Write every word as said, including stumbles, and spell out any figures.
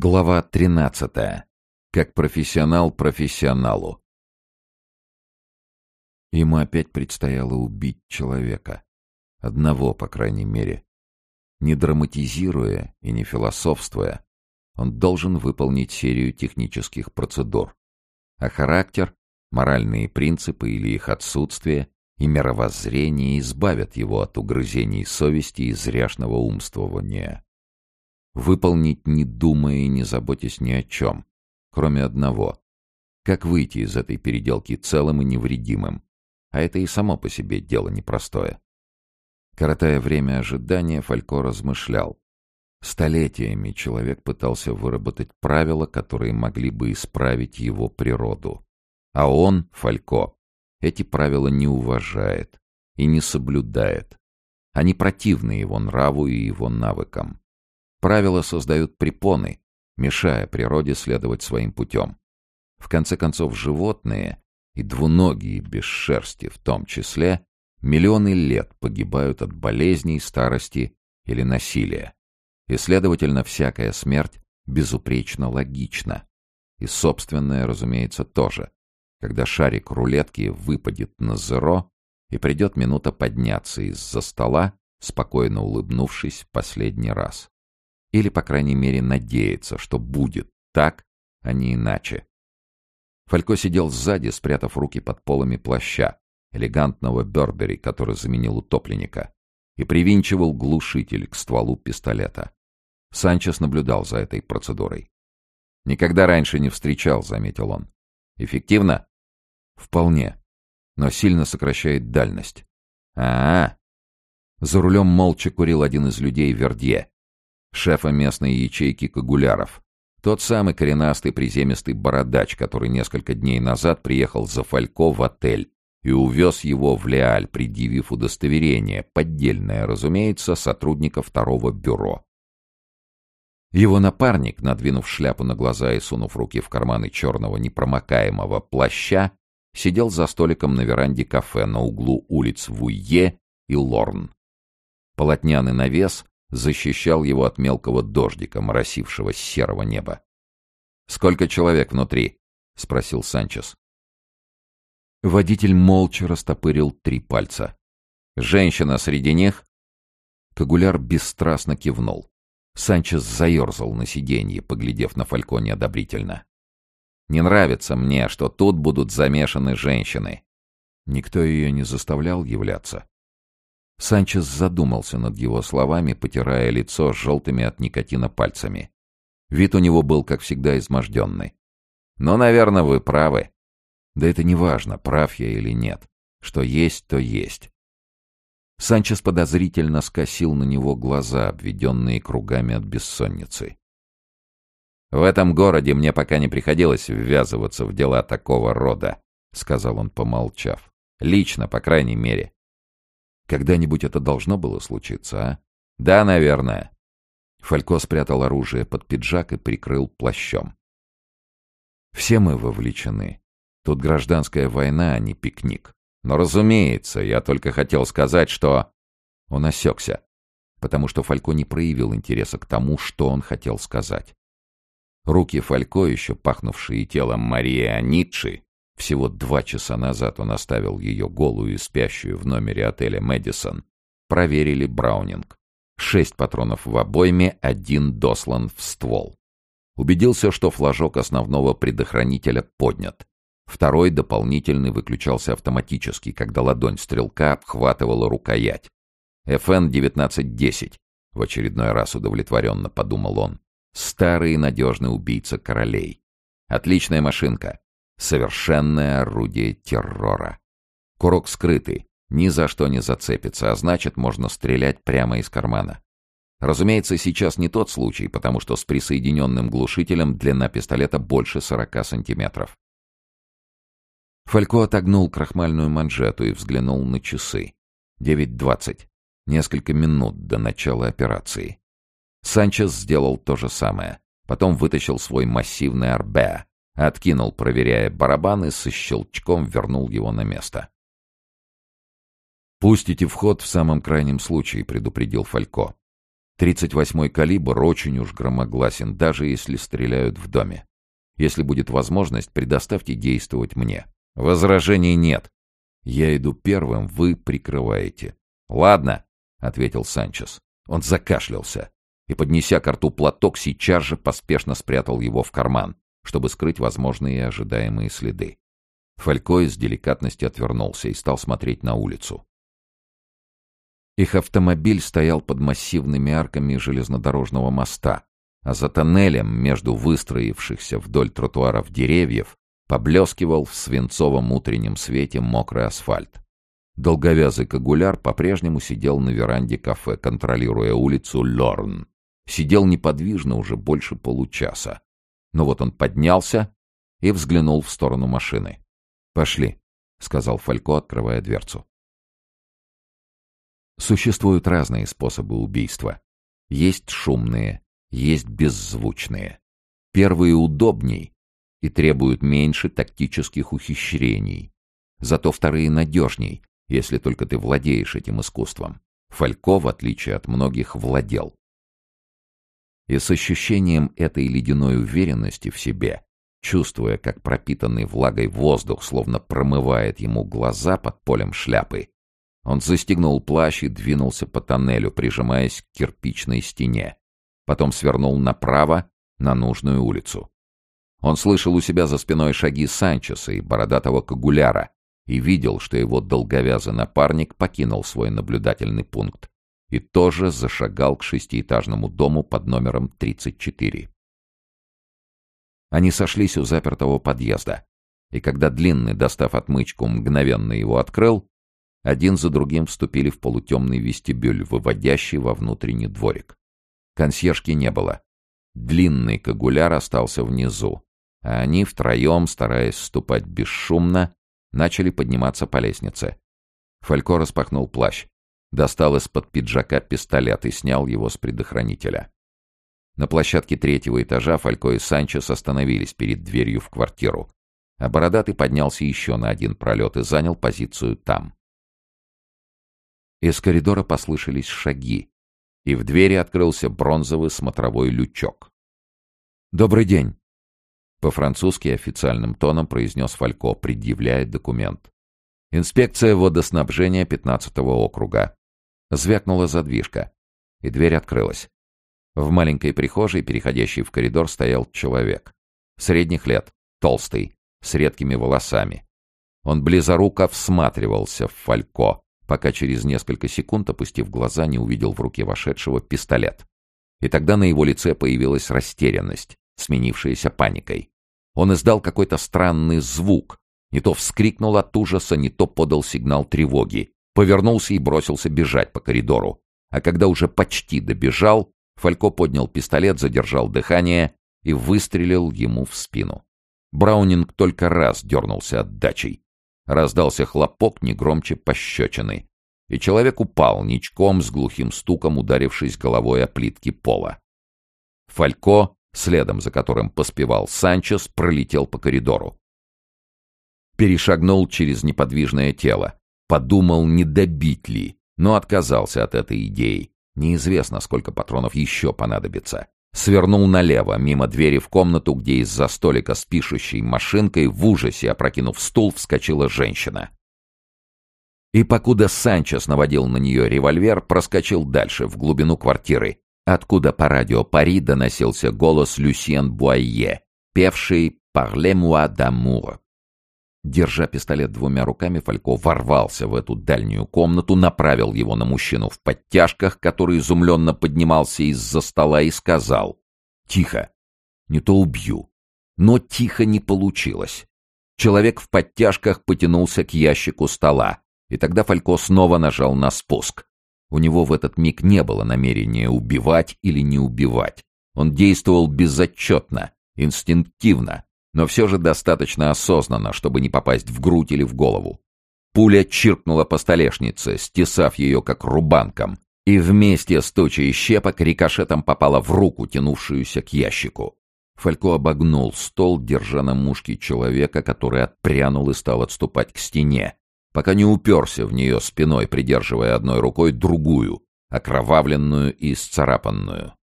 Глава тринадцатая. Как профессионал профессионалу. Ему опять предстояло убить человека. Одного, по крайней мере. Не драматизируя и не философствуя, он должен выполнить серию технических процедур. А характер, моральные принципы или их отсутствие и мировоззрение избавят его от угрызений совести и зряшного умствования. Выполнить, не думая и не заботясь ни о чем, кроме одного. Как выйти из этой переделки целым и невредимым? А это и само по себе дело непростое. Коротая время ожидания, Фалько размышлял. Столетиями человек пытался выработать правила, которые могли бы исправить его природу. А он, Фалько, эти правила не уважает и не соблюдает. Они противны его нраву и его навыкам. Правила создают препоны, мешая природе следовать своим путем. В конце концов, животные, и двуногие без шерсти в том числе, миллионы лет погибают от болезней, старости или насилия. И, следовательно, всякая смерть безупречно логична. И собственная, разумеется, тоже, когда шарик рулетки выпадет на зеро, и придет минута подняться из-за стола, спокойно улыбнувшись в последний раз. Или, по крайней мере, надеяться, что будет так, а не иначе. Фалько сидел сзади, спрятав руки под полами плаща, элегантного Бербери, который заменил утопленника, и привинчивал глушитель к стволу пистолета. Санчес наблюдал за этой процедурой. «Никогда раньше не встречал», — заметил он. «Эффективно?» «Вполне, но сильно сокращает дальность». «А-а-а!» За рулем молча курил один из людей Вердье, шефа местной ячейки Кагуляров. Тот самый коренастый приземистый бородач, который несколько дней назад приехал за Фалько в отель и увез его в Леаль, предъявив удостоверение, поддельное, разумеется, сотрудника второго бюро. Его напарник, надвинув шляпу на глаза и сунув руки в карманы черного непромокаемого плаща, сидел за столиком на веранде кафе на углу улиц Вуйе и Лорн. Полотняный навес защищал его от мелкого дождика, моросившего с серого неба. «Сколько человек внутри?» — спросил Санчес. Водитель молча растопырил три пальца. «Женщина среди них?» Кагуляр бесстрастно кивнул. Санчес заерзал на сиденье, поглядев на Фалько неодобрительно. «Не нравится мне, что тут будут замешаны женщины». Никто ее не заставлял являться. Санчес задумался над его словами, потирая лицо желтыми от никотина пальцами. Вид у него был, как всегда, изможденный. «Ну, наверное, вы правы». «Да это не важно, прав я или нет. Что есть, то есть». Санчес подозрительно скосил на него глаза, обведенные кругами от бессонницы. «В этом городе мне пока не приходилось ввязываться в дела такого рода», — сказал он, помолчав. «Лично, по крайней мере». «Когда-нибудь это должно было случиться, а?» «Да, наверное». Фалько спрятал оружие под пиджак и прикрыл плащом. «Все мы вовлечены. Тут гражданская война, а не пикник. Но, разумеется, я только хотел сказать, что...» Он осекся, потому что Фалько не проявил интереса к тому, что он хотел сказать. Руки Фалько, еще пахнувшие телом Марии Аницци, всего два часа назад он оставил ее голую и спящую в номере отеля «Мэдисон», проверили Браунинг. Шесть патронов в обойме, один дослан в ствол. Убедился, что флажок основного предохранителя поднят. Второй, дополнительный, выключался автоматически, когда ладонь стрелка обхватывала рукоять. эф эн девятнадцать десять, в очередной раз удовлетворенно подумал он. Старый и надежный убийца королей. Отличная машинка. Совершенное орудие террора. Курок скрытый, ни за что не зацепится, а значит, можно стрелять прямо из кармана. Разумеется, сейчас не тот случай, потому что с присоединенным глушителем длина пистолета больше сорока сантиметров. Фалько отогнул крахмальную манжету и взглянул на часы. девять двадцать. Несколько минут до начала операции. Санчес сделал то же самое. Потом вытащил свой массивный арбе, откинул, проверяя барабан, и со щелчком вернул его на место. «Пустите в ход в самом крайнем случае», — предупредил Фалько. тридцать восьмой калибр очень уж громогласен, даже если стреляют в доме. Если будет возможность, предоставьте действовать мне. Возражений нет. Я иду первым, вы прикрываете. Ладно, — ответил Санчес. Он закашлялся и, поднеся ко рту платок, сейчас же поспешно спрятал его в карман, чтобы скрыть возможные и ожидаемые следы. Фалько с деликатностью отвернулся и стал смотреть на улицу. Их автомобиль стоял под массивными арками железнодорожного моста, а за тоннелем между выстроившихся вдоль тротуаров деревьев поблескивал в свинцовом утреннем свете мокрый асфальт. Долговязый Кагуляр по-прежнему сидел на веранде кафе, контролируя улицу Лорн. Сидел неподвижно уже больше получаса. Но вот он поднялся и взглянул в сторону машины. «Пошли», — сказал Фалько, открывая дверцу. Существуют разные способы убийства. Есть шумные, есть беззвучные. Первые удобней и требуют меньше тактических ухищрений. Зато вторые надежней, если только ты владеешь этим искусством. Фалько, в отличие от многих, владел. И с ощущением этой ледяной уверенности в себе, чувствуя, как пропитанный влагой воздух словно промывает ему глаза под полем шляпы, он застегнул плащ и двинулся по тоннелю, прижимаясь к кирпичной стене. Потом свернул направо на нужную улицу. Он слышал у себя за спиной шаги Санчеса и бородатого Кагуляра и видел, что его долговязый напарник покинул свой наблюдательный пункт и тоже зашагал к шестиэтажному дому под номером тридцать четыре. Они сошлись у запертого подъезда, и когда Длинный, достав отмычку, мгновенно его открыл, один за другим вступили в полутемный вестибюль, выводящий во внутренний дворик. Консьержки не было. Длинный Кагуляр остался внизу, а они втроем, стараясь ступать бесшумно, начали подниматься по лестнице. Фалько распахнул плащ, достал из-под пиджака пистолет и снял его с предохранителя. На площадке третьего этажа Фалько и Санчес остановились перед дверью в квартиру, а Бородатый поднялся еще на один пролет и занял позицию там. Из коридора послышались шаги, и в двери открылся бронзовый смотровой лючок. «Добрый день!» По-французски официальным тоном произнес Фалько, предъявляя документ. «Инспекция водоснабжения пятнадцатого округа». Звякнула задвижка, и дверь открылась. В маленькой прихожей, переходящей в коридор, стоял человек. Средних лет, толстый, с редкими волосами. Он близоруко всматривался в Фалько, пока через несколько секунд, опустив глаза, не увидел в руке вошедшего пистолет. И тогда на его лице появилась растерянность, сменившаяся паникой. Он издал какой-то странный звук, не то вскрикнул от ужаса, не то подал сигнал тревоги, повернулся и бросился бежать по коридору. А когда уже почти добежал, Фалько поднял пистолет, задержал дыхание и выстрелил ему в спину. Браунинг только раз дернулся отдачей. Раздался хлопок не громче пощечины, и человек упал ничком с глухим стуком, ударившись головой о плитки пола. Фалько, следом за которым поспевал Санчес, пролетел по коридору. Перешагнул через неподвижное тело, подумал, не добить ли, но отказался от этой идеи. Неизвестно, сколько патронов еще понадобится. Свернул налево, мимо двери в комнату, где из-за столика с пишущей машинкой, в ужасе опрокинув стул, вскочила женщина. И покуда Санчес наводил на нее револьвер, проскочил дальше, в глубину квартиры, откуда по радио Пари доносился голос Люсьен Буайе, певший «Parlez-moi d'amour». Держа пистолет двумя руками, Фалько ворвался в эту дальнюю комнату, направил его на мужчину в подтяжках, который изумленно поднимался из-за стола, и сказал: «Тихо, не то убью». Но тихо не получилось. Человек в подтяжках потянулся к ящику стола, и тогда Фалько снова нажал на спуск. У него в этот миг не было намерения убивать или не убивать. Он действовал безотчетно, инстинктивно, но все же достаточно осознанно, чтобы не попасть в грудь или в голову. Пуля чиркнула по столешнице, стесав ее как рубанком, и вместе с тучей щепок рикошетом попала в руку, тянувшуюся к ящику. Фалько обогнул стол, держа на мушке человека, который отпрянул и стал отступать к стене, пока не уперся в нее спиной, придерживая одной рукой другую, окровавленную и исцарапанную.